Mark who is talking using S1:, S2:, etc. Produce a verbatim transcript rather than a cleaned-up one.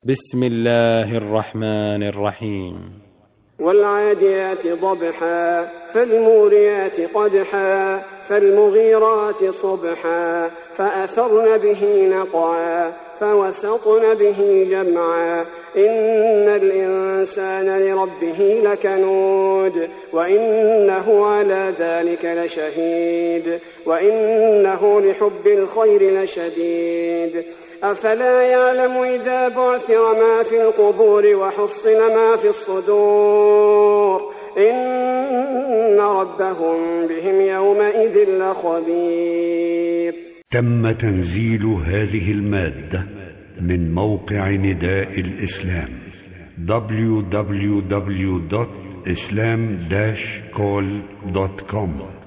S1: بسم الله الرحمن الرحيم.
S2: والعاديات ضبحا فالموريات قدحا فالمغيرات صبحا فأثرن به نقعا فوسطن به جمعا إن الإنسان لربه لكنود وإنه على ذلك لشهيد وإنه لحب الخير لشديد أفلا يعلم إذا بعثر ما في القبور وحصل ما في الصدور إن ربهم بهم يومئذ لخبير.
S3: تم تنزيل هذه المادة من موقع نداء الإسلام دبليو دبليو دبليو دوت إسلام داش كول دوت كوم.